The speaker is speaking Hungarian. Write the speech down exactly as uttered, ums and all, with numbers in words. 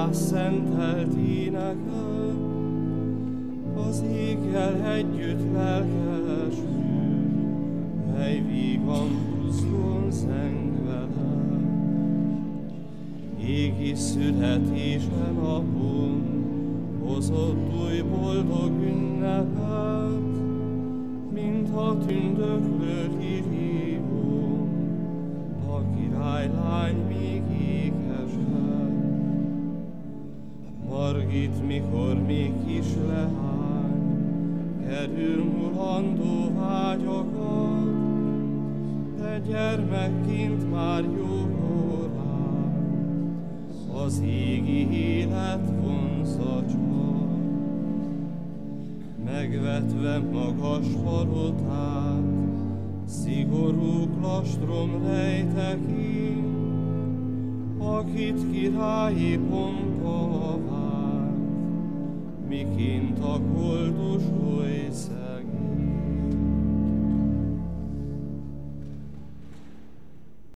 áldás szentelt énekel, az éggel együtt lelkesül, mely vígan buzdon zeng vele. Égi születése napon hozott új boldog ünnepet, mint a tündöklő lilium, a királylány még ékesebb. Margit, mikor még kis leány, kerül mulandó vágyakat, de gyermekként már jókorán az égi élet vonza csak. Megvetve magas palotát, szigorú klastrom rejtekén, akit királyi pompa várt, miként a koldus oly szegény.